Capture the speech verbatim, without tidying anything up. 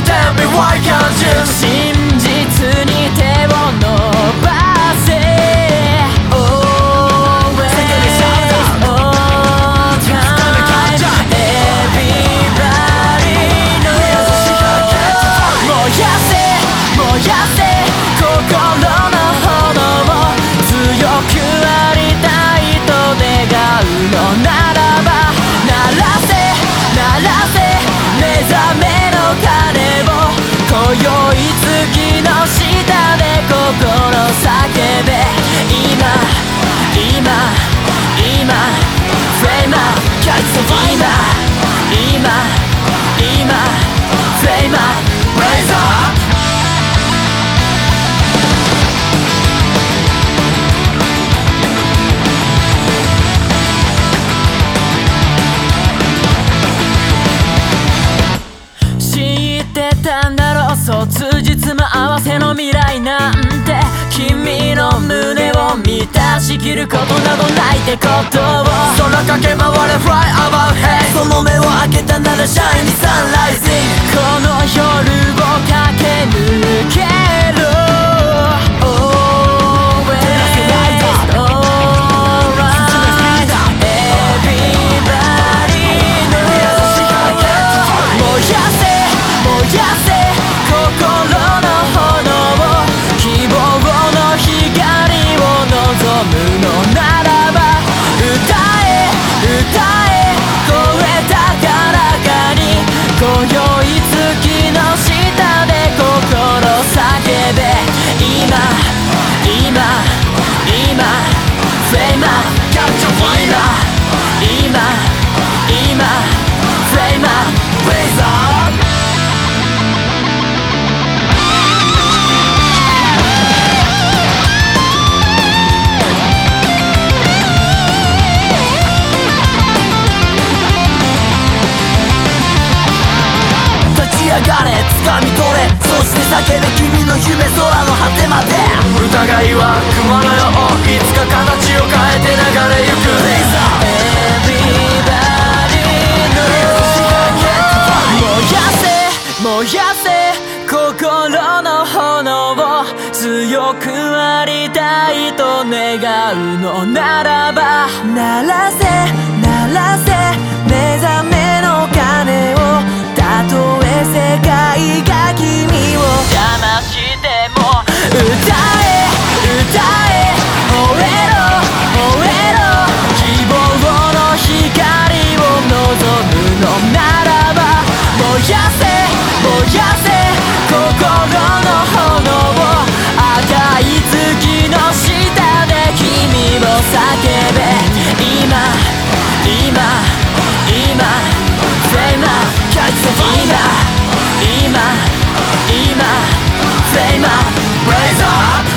Tell me why can't you 真実に手を伸ばせ Always all time Everybody knows 燃やせ燃やせ心の炎を強くありたいと願うのならば鳴らせ鳴らせ目覚めの鐘を今宵月の下で心叫べ今今今 Flame up 今今今 Flame up Raise up 知ってたんだろう卒日も合わせの未来なんて君の胸を満たしきることなどないってことを空駆け回れ Fly above head その目を開けたなら Shiny sun rising この夜を駆け抜けろ Always alright Everybody knows 燃やせ燃やせ心の炎を希望の光を望むのならば歌え歌え声高らかに今宵月の下で心叫べ今今今 Flame up 今今今 Flame up Raise up立ち上がれ掴み取れそして叫べ君の夢空の果てまで疑いは雲のよういつか形を変えて流れゆく Everybody knows 燃やせ燃やせ心の炎を強くありたいと願うのならば鳴らせ鳴らせ目覚めの鐘をたとえ世界が君を邪魔しても歌え歌え吠えろ吠えろ希望の光を望むのならば燃やせ燃やせ心の炎を赤い月の下で君を叫べ今今今 Flame up 今今今 Flame up Raise up